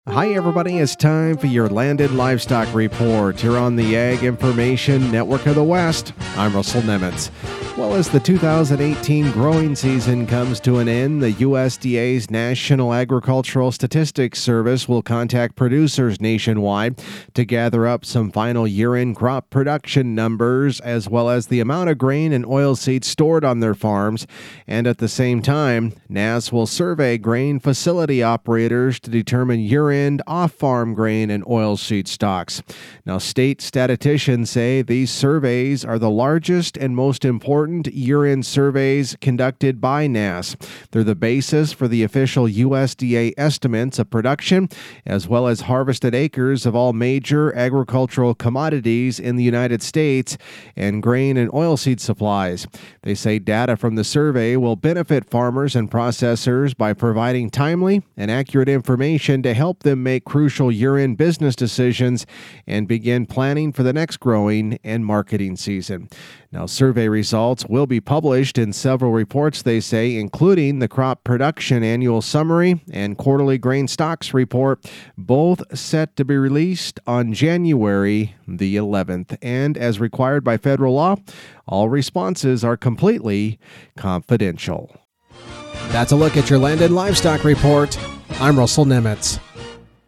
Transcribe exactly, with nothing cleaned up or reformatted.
Hi, everybody. It's time for your Landed Livestock Report here on the Ag Information Network of the West. I'm Russell Nemitz. Well, as the two thousand eighteen growing season comes to an end, the U S D A's National Agricultural Statistics Service will contact producers nationwide to gather up some final year-end crop production numbers, as well as the amount of grain and oilseed stored on their farms. And at the same time, N A S will survey grain facility operators to determine year-end off-farm grain and oilseed stocks. Now, state statisticians say these surveys are the largest and most important year-end surveys conducted by N A S. They're the basis for the official U S D A estimates of production, as well as harvested acres of all major agricultural commodities in the United States and grain and oilseed supplies. They say data from the survey will benefit farmers and processors by providing timely and accurate information to help them make crucial year-end business decisions and begin planning for the next growing and marketing season. Now, survey results will be published in several reports, they say, including the Crop Production Annual Summary and Quarterly Grain Stocks Report, both set to be released on January the eleventh. And as required by federal law, all responses are completely confidential. That's a look at your Landed Livestock Report. I'm Russell Nemitz.